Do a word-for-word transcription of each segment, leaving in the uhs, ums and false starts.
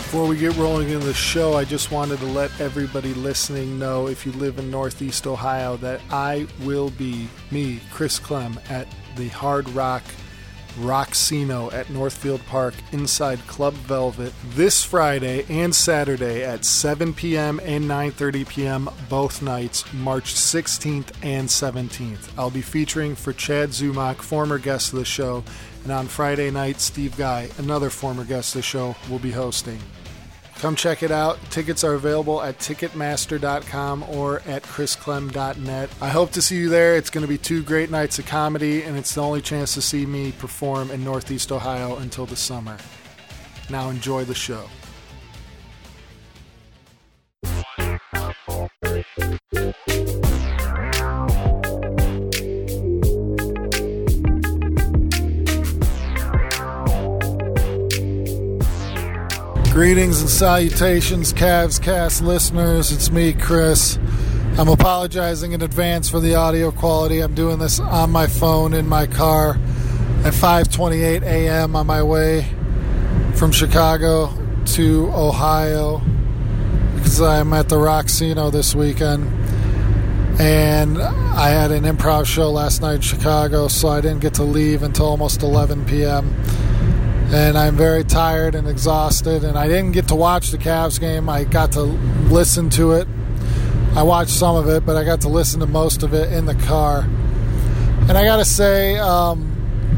Before we get rolling in the show, I just wanted to let everybody listening know, if you live in Northeast Ohio, that I will be, me, Chris Clem, at the Hard Rock Rocksino at Northfield Park inside Club Velvet this Friday and Saturday at seven p.m. and nine thirty p.m. both nights, March sixteenth and seventeenth. I'll be featuring for Chad Zumach, former guest of the show, and on Friday night, Steve Guy, another former guest of the show, will be hosting. Come check it out. Tickets are available at ticketmaster dot com or at chris clem dot net. I hope to see you there. It's going to be two great nights of comedy, and it's the only chance to see me perform in Northeast Ohio until the summer. Now enjoy the show. Greetings and salutations, Cavs Cast listeners. It's me, Chris. I'm apologizing in advance for the audio quality. I'm doing this on my phone in my car at five twenty-eight a.m. on my way from Chicago to Ohio because I'm at the Rocksino this weekend. And I had an improv show last night in Chicago, so I didn't get to leave until almost eleven p.m. And I'm very tired and exhausted, and I didn't get to watch the Cavs game. I got to listen to it. I watched some of it, but I got to listen to most of it in the car. And I got to say, um,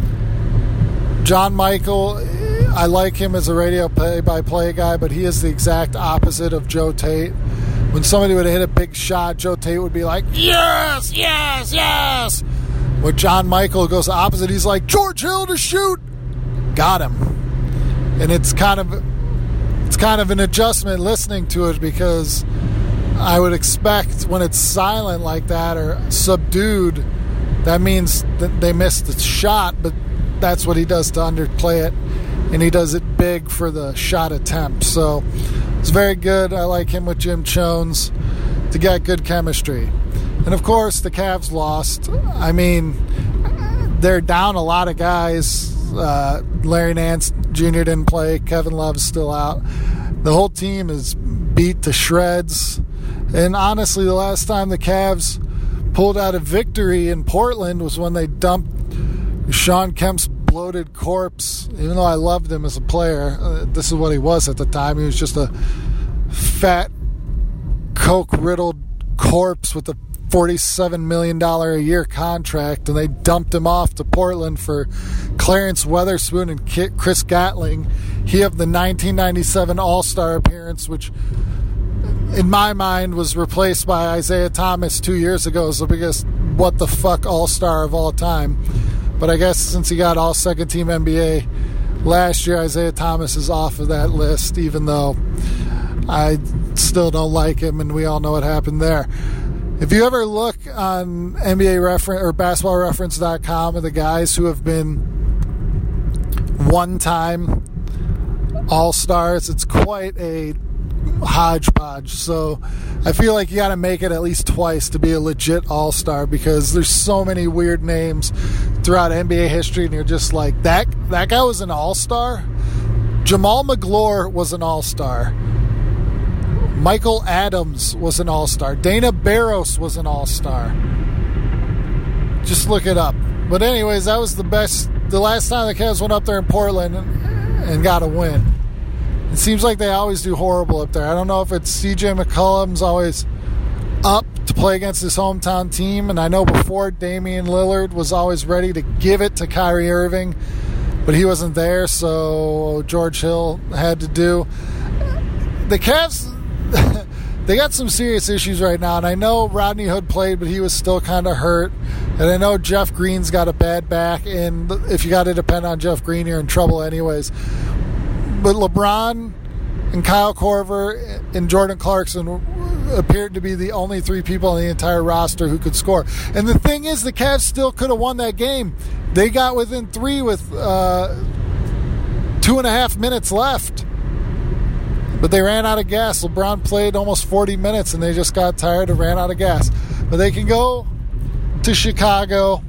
John Michael, I like him as a radio play-by-play guy, but he is the exact opposite of Joe Tate. When somebody would hit a big shot, Joe Tate would be like, yes, yes, yes. When John Michael goes the opposite, he's like, George Hill to shoot. Got him. And it's kind of it's kind of an adjustment listening to it, because I would expect when it's silent like that or subdued, that means that they missed the shot, but that's what he does to underplay it, and he does it big for the shot attempt. So it's very good. I like him with Jim Chones to get good chemistry. And of course the Cavs lost. I mean, they're down a lot of guys. Uh, Larry Nance Junior didn't play. Kevin Love's still out. The whole team is beat to shreds. And honestly, the last time the Cavs pulled out a victory in Portland was when they dumped Sean Kemp's bloated corpse. Even though I loved him as a player, uh, this is what he was at the time. He was just a fat, coke-riddled corpse with a forty-seven million dollars a year contract, and they dumped him off to Portland for Clarence Weatherspoon and Chris Gatling. He had the nineteen ninety-seven All-Star appearance, which in my mind was replaced by Isaiah Thomas two years ago, so biggest what the fuck All-Star of all time. But I guess since he got all second team N B A last year, Isaiah Thomas is off of that list, even though I still don't like him, and we all know what happened there. If you ever look on N B A reference or basketball reference dot com of the guys who have been one-time All-Stars, it's quite a hodgepodge. So I feel like you got to make it at least twice to be a legit All-Star, because there's so many weird names throughout N B A history, and you're just like, that that guy was an All-Star? Jamal McGlure was an All-Star. Michael Adams was an All-Star. Dana Barros was an All-Star. Just look it up. But anyways, that was the best. The last time the Cavs went up there in Portland and, and got a win. It seems like they always do horrible up there. I don't know if it's C J McCollum's always up to play against his hometown team. And I know before, Damian Lillard was always ready to give it to Kyrie Irving, but he wasn't there, so George Hill had to do. The Cavs, they got some serious issues right now, and I know Rodney Hood played, but he was still kind of hurt. And I know Jeff Green's got a bad back, and if you got to depend on Jeff Green, you're in trouble anyways. But LeBron and Kyle Korver and Jordan Clarkson appeared to be the only three people on the entire roster who could score. And the thing is, the Cavs still could have won that game. They got within three with uh, two and a half minutes left. But they ran out of gas. LeBron played almost forty minutes, and they just got tired and ran out of gas. But they can go to Chicago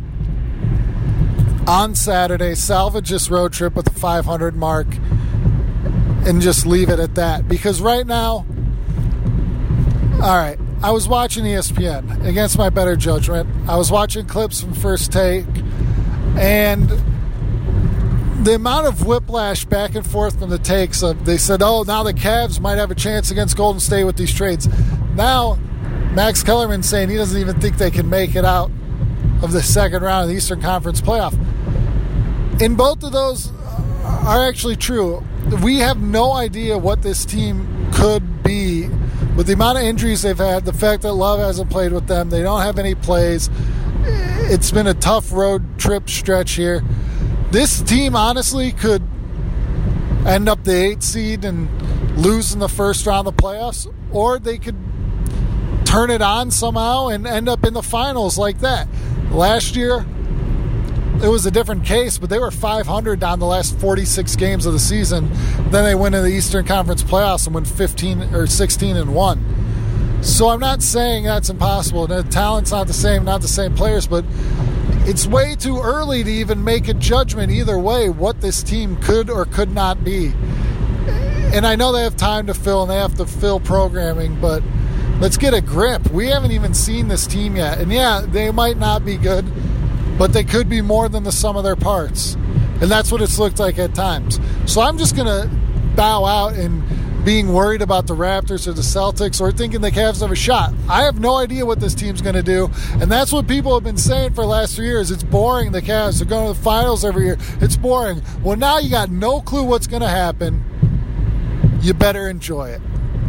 on Saturday, salvage this road trip with the five hundred mark, and just leave it at that. Because right now, all right, I was watching E S P N against my better judgment. I was watching clips from First Take, and the amount of whiplash back and forth from the takes of, they said, oh, now the Cavs might have a chance against Golden State with these trades. Now, Max Kellerman saying he doesn't even think they can make it out of the second round of the Eastern Conference playoff. And both of those are actually true. We have no idea what this team could be with the amount of injuries they've had, the fact that Love hasn't played with them, they don't have any plays. It's been a tough road trip stretch here. This team, honestly, could end up the eighth seed and lose in the first round of the playoffs, or they could turn it on somehow and end up in the finals like that. Last year, it was a different case, but they were five hundred down the last forty-six games of the season. Then they went into the Eastern Conference playoffs and went fifteen or sixteen and one. So I'm not saying that's impossible. The talent's not the same, not the same players, but it's way too early to even make a judgment either way what this team could or could not be. And I know they have time to fill and they have to fill programming, but let's get a grip. We haven't even seen this team yet. And yeah, they might not be good, but they could be more than the sum of their parts. And that's what it's looked like at times. So I'm just going to bow out and being worried about the Raptors or the Celtics or thinking the Cavs have a shot. I have no idea what this team's going to do, and that's what people have been saying for the last three years. It's boring, the Cavs. They're going to the finals every year. It's boring. Well, now you got no clue what's going to happen. You better enjoy it.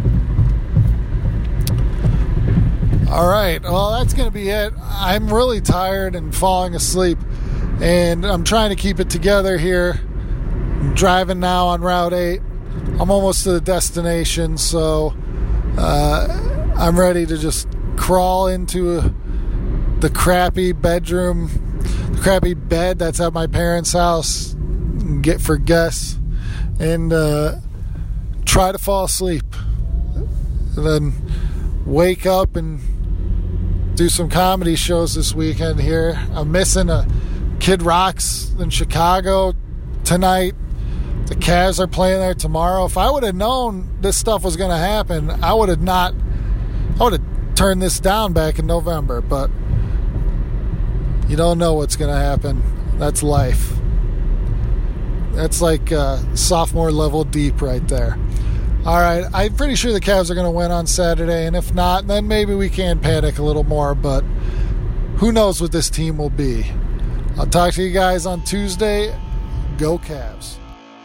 All right, well, that's going to be it. I'm really tired and falling asleep, and I'm trying to keep it together here. I'm driving now on Route eight. I'm almost to the destination, so uh, I'm ready to just crawl into a, the crappy bedroom, the crappy bed that's at my parents' house, and get for guests, and uh, try to fall asleep. And then wake up and do some comedy shows this weekend here. I'm missing a Kid Rock's in Chicago tonight. The Cavs are playing there tomorrow. If I would have known this stuff was going to happen, I would have not, I would have turned this down back in November, but you don't know what's going to happen. That's life. That's like uh, sophomore level deep right there. All right, I'm pretty sure the Cavs are going to win on Saturday, and if not, then maybe we can panic a little more, but who knows what this team will be. I'll talk to you guys on Tuesday. Go Cavs.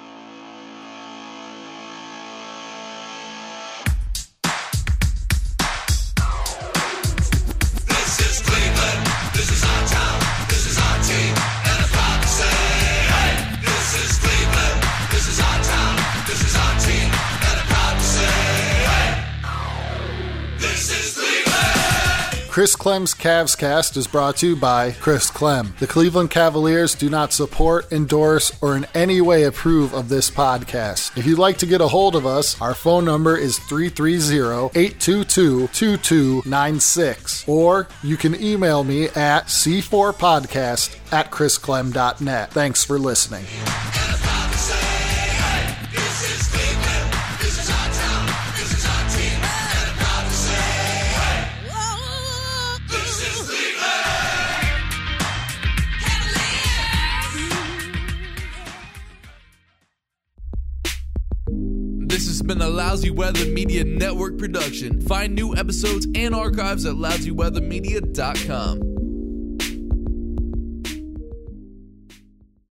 Chris Clem's Cavs Cast is brought to you by Chris Clem. The Cleveland Cavaliers do not support, endorse, or in any way approve of this podcast. If you'd like to get a hold of us, our phone number is three three zero, eight two two, two two nine six. Or you can email me at c four podcast at chris clem dot net. Thanks for listening. This has been a Lousy Weather Media Network production. Find new episodes and archives at lousy weather media dot com.